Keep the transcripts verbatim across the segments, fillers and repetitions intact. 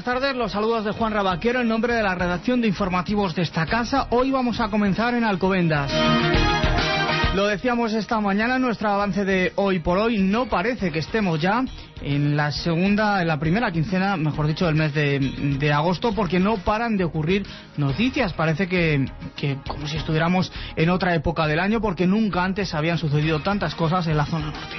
buenas tardes, los saludos de Juan Rabaquero en nombre de la redacción de informativos de esta casa. Hoy vamos a comenzar en Alcobendas. Lo decíamos esta mañana en nuestro avance de hoy por hoy, no parece que estemos ya en la segunda, en la primera quincena, mejor dicho, del mes de, de agosto, porque no paran de ocurrir noticias. Parece que, que como si estuviéramos en otra época del año, porque nunca antes habían sucedido tantas cosas en la zona norte.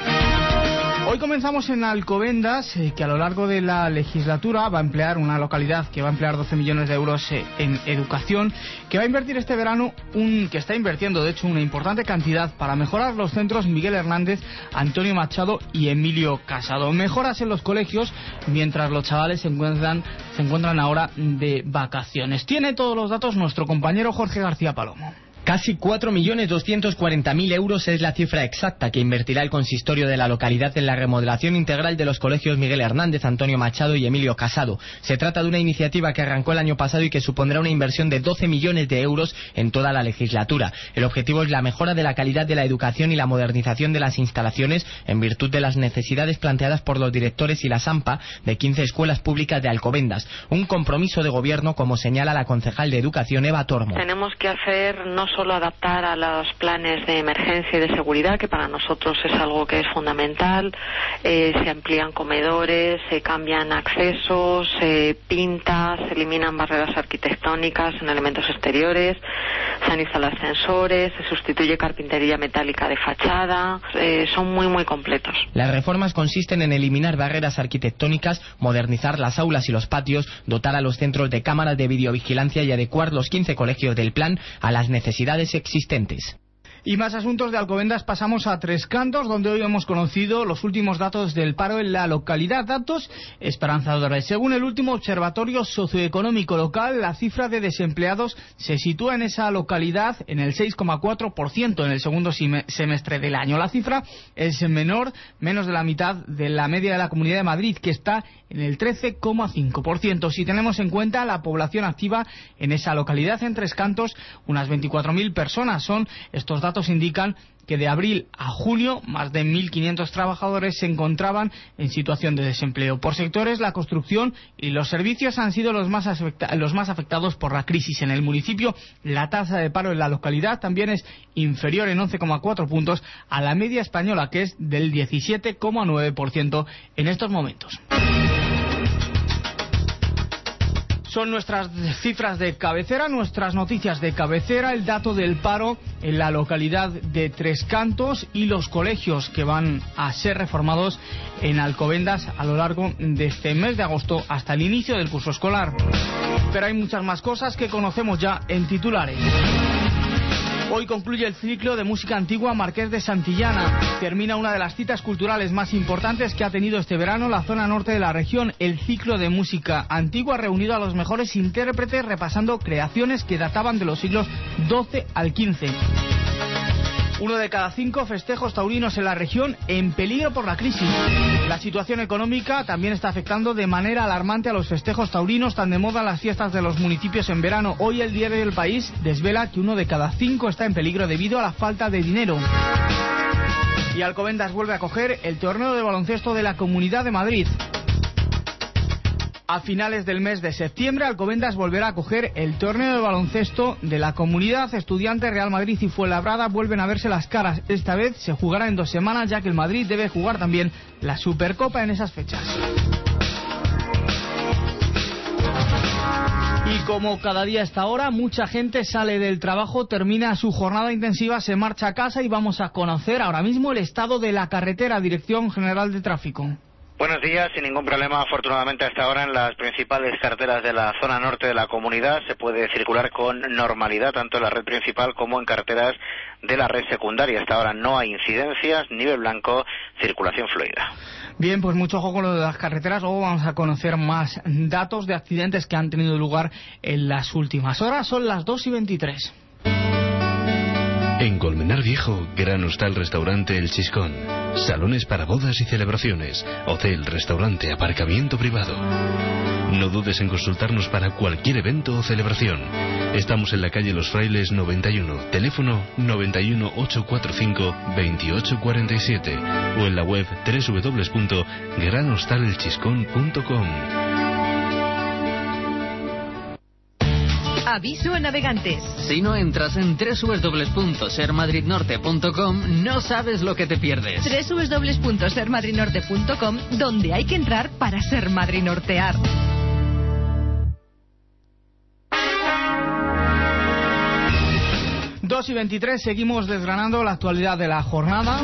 Hoy comenzamos en Alcobendas, eh, que a lo largo de la legislatura va a emplear una localidad que va a emplear doce millones de euros eh, en educación, que va a invertir este verano, un que está invirtiendo de hecho una importante cantidad para mejorar los centros Miguel Hernández, Antonio Machado y Emilio Casado. Mejoras en los colegios mientras los chavales se encuentran, se encuentran ahora de vacaciones. Tiene todos los datos nuestro compañero Jorge García Palomo. Casi cuatro millones doscientos cuarenta mil euros es la cifra exacta que invertirá el consistorio de la localidad en la remodelación integral de los colegios Miguel Hernández, Antonio Machado y Emilio Casado. Se trata de una iniciativa que arrancó el año pasado y que supondrá una inversión de doce millones de euros en toda la legislatura. El objetivo es la mejora de la calidad de la educación y la modernización de las instalaciones en virtud de las necesidades planteadas por los directores y la SAMPA de quince escuelas públicas de Alcobendas. Un compromiso de gobierno, como señala la concejal de Educación, Eva Tormo. Tenemos que hacer no solo adaptar a los planes de emergencia y de seguridad, que para nosotros es algo que es fundamental. Eh, se amplían comedores, se cambian accesos, se pinta, se eliminan barreras arquitectónicas en elementos exteriores, se han instalado ascensores, se sustituye carpintería metálica de fachada, eh, son muy muy completos. Las reformas consisten en eliminar barreras arquitectónicas, modernizar las aulas y los patios, dotar a los centros de cámaras de videovigilancia y adecuar los quince colegios del plan a las necesidades existentes. Y más asuntos de Alcobendas, pasamos a Tres Cantos, donde hoy hemos conocido los últimos datos del paro en la localidad, datos esperanzadores. Según el último observatorio socioeconómico local, la cifra de desempleados se sitúa en esa localidad en el seis coma cuatro por ciento en el segundo semestre del año. La cifra es menor, menos de la mitad de la media de la Comunidad de Madrid, que está en el trece coma cinco por ciento. Si tenemos en cuenta la población activa en esa localidad, en Tres Cantos, unas veinticuatro mil personas son. Estos datos indican que de abril a junio más de mil quinientos trabajadores se encontraban en situación de desempleo. Por sectores, la construcción y los servicios han sido los más, afecta- los más afectados por la crisis. En el municipio, la tasa de paro en la localidad también es inferior en once coma cuatro puntos a la media española, que es del diecisiete coma nueve por ciento en estos momentos. Son nuestras cifras de cabecera, nuestras noticias de cabecera, el dato del paro en la localidad de Tres Cantos y los colegios que van a ser reformados en Alcobendas a lo largo de este mes de agosto hasta el inicio del curso escolar. Pero hay muchas más cosas que conocemos ya en titulares. Hoy concluye el ciclo de música antigua Marqués de Santillana. Termina una de las citas culturales más importantes que ha tenido este verano la zona norte de la región. El ciclo de música antigua ha reunido a los mejores intérpretes repasando creaciones que databan de los siglos doce al quince. Uno de cada cinco festejos taurinos en la región en peligro por la crisis. La situación económica también está afectando de manera alarmante a los festejos taurinos, tan de moda en las fiestas de los municipios en verano. Hoy el diario del País desvela que uno de cada cinco está en peligro debido a la falta de dinero. Y Alcobendas vuelve a coger el torneo de baloncesto de la Comunidad de Madrid. A finales del mes de septiembre, Alcobendas volverá a coger el torneo de baloncesto de la Comunidad. Estudiantes, Real Madrid y Fuenlabrada vuelven a verse las caras. Esta vez se jugará en dos semanas, ya que el Madrid debe jugar también la Supercopa en esas fechas. Y como cada día a esta hora, mucha gente sale del trabajo, termina su jornada intensiva, se marcha a casa y vamos a conocer ahora mismo el estado de la carretera. Dirección General de Tráfico. Buenos días, sin ningún problema, afortunadamente hasta ahora en las principales carreteras de la zona norte de la comunidad se puede circular con normalidad, tanto en la red principal como en carreteras de la red secundaria. Hasta ahora no hay incidencias, nivel blanco, circulación fluida. Bien, pues mucho ojo con lo de las carreteras. Luego vamos a conocer más datos de accidentes que han tenido lugar en las últimas horas. Son las dos y veintitrés. En Colmenar Viejo, gran hostal restaurante El Chiscón. Salones para bodas y celebraciones. Hotel, restaurante, aparcamiento privado. No dudes en consultarnos para cualquier evento o celebración. Estamos en la calle Los Frailes noventa y uno. Teléfono noventa y uno, ochocientos cuarenta y cinco, veintiocho cuarenta y siete. O en la web doble u doble u doble u punto gran hostal el chiscón punto com. Aviso a navegantes. Si no entras en doble u doble u doble u punto ser madrid norte punto com, no sabes lo que te pierdes. doble u doble u doble u punto ser madrid norte punto com, donde hay que entrar para ser madrinortear. dos y veintitrés, seguimos desgranando la actualidad de la jornada.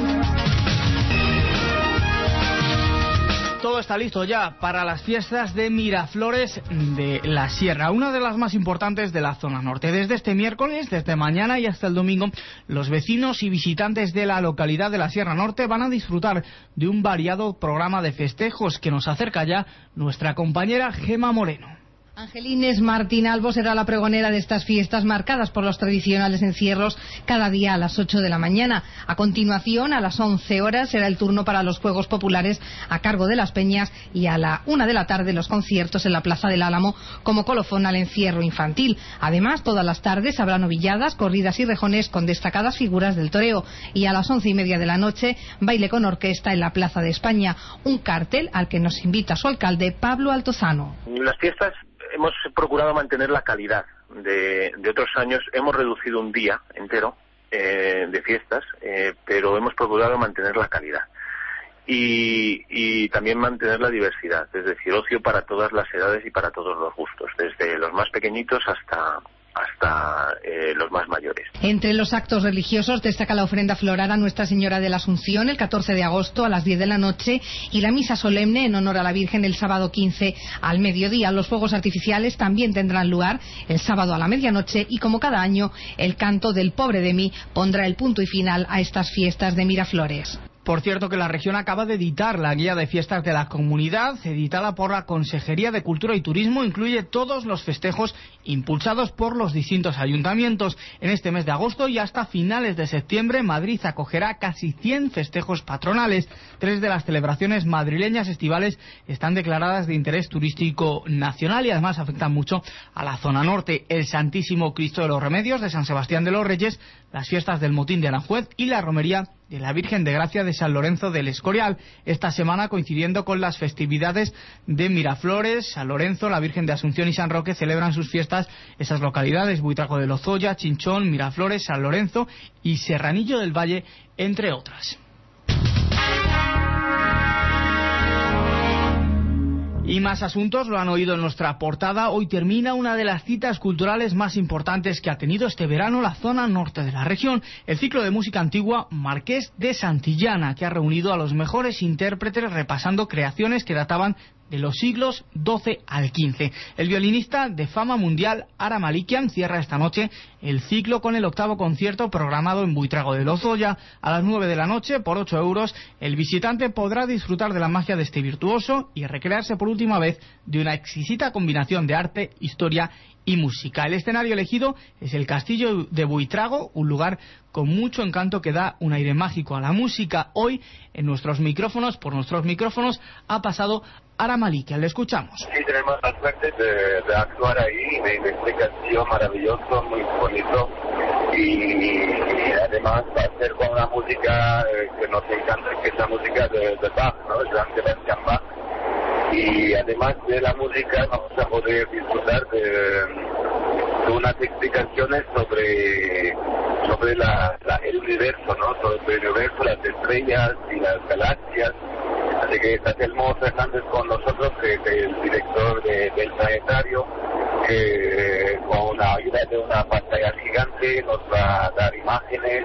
Todo está listo ya para las fiestas de Miraflores de la Sierra, una de las más importantes de la zona norte. Desde este miércoles, desde mañana y hasta el domingo, los vecinos y visitantes de la localidad de la Sierra Norte van a disfrutar de un variado programa de festejos que nos acerca ya nuestra compañera Gema Moreno. Angelines Martín Albo será la pregonera de estas fiestas marcadas por los tradicionales encierros cada día a las ocho de la mañana. A continuación, a las once horas, será el turno para los Juegos Populares a cargo de las Peñas y a la una de la tarde los conciertos en la Plaza del Álamo como colofón al encierro infantil. Además, todas las tardes habrá novilladas, corridas y rejones con destacadas figuras del toreo. Y a las once y media de la noche, baile con orquesta en la Plaza de España. Un cartel al que nos invita su alcalde, Pablo Altozano. Las fiestas hemos procurado mantener la calidad de, de otros años. Hemos reducido un día entero eh, de fiestas, eh, pero hemos procurado mantener la calidad. Y, y también mantener la diversidad, es decir, ocio para todas las edades y para todos los gustos, desde los más pequeñitos hasta... hasta eh, los más mayores. Entre los actos religiosos destaca la ofrenda floral a Nuestra Señora de la Asunción el catorce de agosto a las diez de la noche y la misa solemne en honor a la Virgen el sábado quince al mediodía. Los fuegos artificiales también tendrán lugar el sábado a la medianoche y, como cada año, el canto del Pobre de mí pondrá el punto y final a estas fiestas de Miraflores. Por cierto, que la región acaba de editar la guía de fiestas de la comunidad, editada por la Consejería de Cultura y Turismo. Incluye todos los festejos impulsados por los distintos ayuntamientos. En este mes de agosto y hasta finales de septiembre, Madrid acogerá casi cien festejos patronales. Tres de las celebraciones madrileñas estivales están declaradas de interés turístico nacional y además afectan mucho a la zona norte. El Santísimo Cristo de los Remedios de San Sebastián de los Reyes, las fiestas del Motín de Aranjuez y la romería de la Virgen de Gracia de San Lorenzo del Escorial. Esta semana, coincidiendo con las festividades de Miraflores, San Lorenzo, la Virgen de Asunción y San Roque celebran sus fiestas esas localidades: Buitrago de Lozoya, Chinchón, Miraflores, San Lorenzo y Serranillo del Valle, entre otras. Y más asuntos, lo han oído en nuestra portada. Hoy termina una de las citas culturales más importantes que ha tenido este verano la zona norte de la región, el ciclo de música antigua Marqués de Santillana, que ha reunido a los mejores intérpretes repasando creaciones que databan de los siglos doce al quince. El violinista de fama mundial Ara Malikian cierra esta noche el ciclo con el octavo concierto programado en Buitrago de Lozoya a las nueve de la noche. Por ocho euros el visitante podrá disfrutar de la magia de este virtuoso y recrearse por última vez de una exquisita combinación de arte, historia y música. El escenario elegido es el Castillo de Buitrago, un lugar con mucho encanto que da un aire mágico a la música. Hoy, en nuestros micrófonos, por nuestros micrófonos, ha pasado Ara Malikian. Le escuchamos. Sí, tenemos la suerte de, de actuar ahí, de, de este castillo maravilloso, muy bonito, y, y además va a ser con una música eh, que nos encanta, que es la música de, de Bach, ¿no? De Johann Sebastian Bach. Y además de la música vamos a poder disfrutar de, de unas explicaciones sobre sobre la, la, el universo, ¿no? Sobre el universo, las estrellas y las galaxias. Así que está Telmo Fernández con nosotros, que es el director de, del planetario, que con la ayuda de una pantalla gigante nos va a dar imágenes.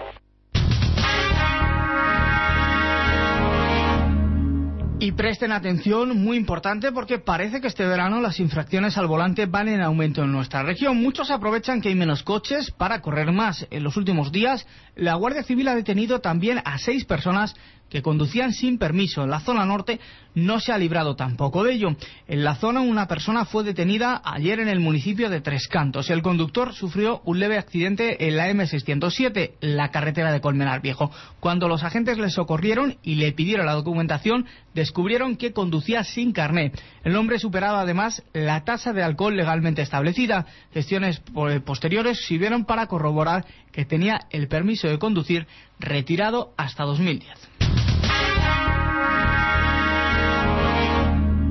Y presten atención, muy importante, porque parece que este verano las infracciones al volante van en aumento en nuestra región. Muchos aprovechan que hay menos coches para correr más. En los últimos días, la Guardia Civil ha detenido también a seis personas que conducían sin permiso. En la zona norte no se ha librado tampoco de ello. En la zona, una persona fue detenida ayer en el municipio de Tres Cantos. El conductor sufrió un leve accidente en la eme seiscientos siete, la carretera de Colmenar Viejo. Cuando los agentes le socorrieron y le pidieron la documentación, descubrieron que conducía sin carnet. El hombre superaba además la tasa de alcohol legalmente establecida. Gestiones posteriores sirvieron para corroborar que tenía el permiso de conducir retirado hasta dos mil diez.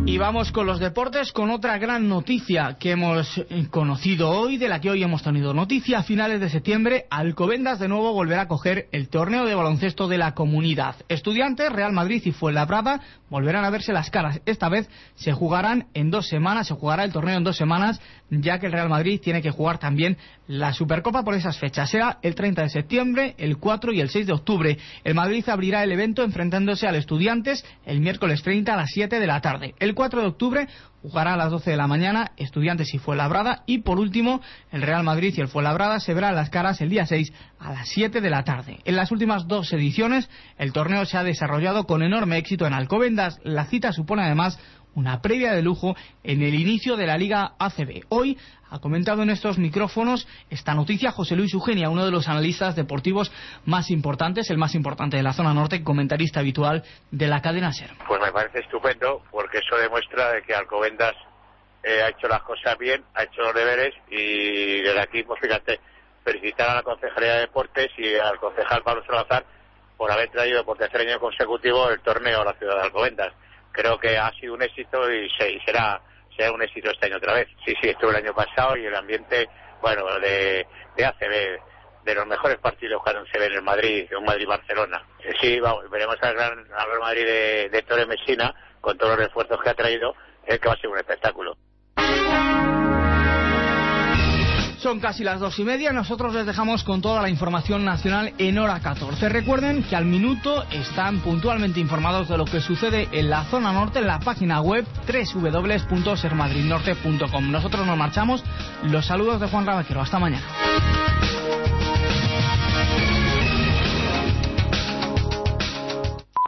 Y vamos con los deportes, con otra gran noticia que hemos conocido hoy, de la que hoy hemos tenido noticia. A finales de septiembre, Alcobendas de nuevo volverá a coger el torneo de baloncesto de la Comunidad. Estudiantes, Real Madrid y Fuenlabrada volverán a verse las caras. Esta vez se jugarán en dos semanas, se jugará el torneo en dos semanas, ya que el Real Madrid tiene que jugar también la Supercopa por esas fechas. Será el treinta de septiembre, el cuatro y el seis de octubre. El Madrid abrirá el evento enfrentándose al Estudiantes el miércoles treinta a las siete de la tarde. El cuatro de octubre jugará a las doce de la mañana Estudiantes y Fuenlabrada, y por último el Real Madrid y el Fuenlabrada se verán las caras el día seis a las siete de la tarde. En las últimas dos ediciones el torneo se ha desarrollado con enorme éxito en Alcobendas. La cita supone además una previa de lujo en el inicio de la Liga A C B. Hoy ha comentado en estos micrófonos esta noticia José Luis Eugenia, uno de los analistas deportivos más importantes, el más importante de la zona norte, comentarista habitual de la cadena SER. Pues me parece estupendo, porque eso demuestra de que Alcobendas eh, ha hecho las cosas bien, ha hecho los deberes, y desde aquí, pues fíjate, felicitar a la Concejalía de Deportes y al concejal Pablo Salazar por haber traído por tercer año consecutivo el torneo a la ciudad de Alcobendas. Creo que ha sido un éxito y, se, y será, será un éxito este año otra vez. Sí, sí, estuve el año pasado y el ambiente, bueno, de, de A C B, de los mejores partidos cuando se ve en el Madrid, un Madrid-Barcelona. Sí, vamos, veremos al Gran, al Real Madrid de, de Torre Messina, con todos los refuerzos que ha traído, es que va a ser un espectáculo. Son casi las dos y media, nosotros les dejamos con toda la información nacional en hora catorce. Recuerden que al minuto están puntualmente informados de lo que sucede en la zona norte en la página web doble u doble u doble u punto ser madrid norte punto com. Nosotros nos marchamos, los saludos de Juan Rabaquero, hasta mañana.